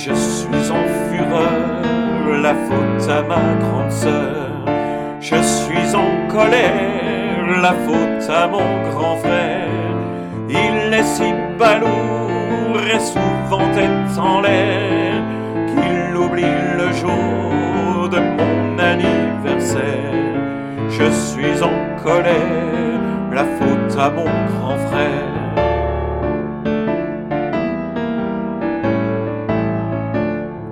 Je suis en fureur, la faute à ma grande sœur. Je suis en colère, la faute à mon grand frère. Il est si balourd et souvent tête en l'air qu'il oublie le jour de mon anniversaire. Je suis en colère, la faute à mon grand frère.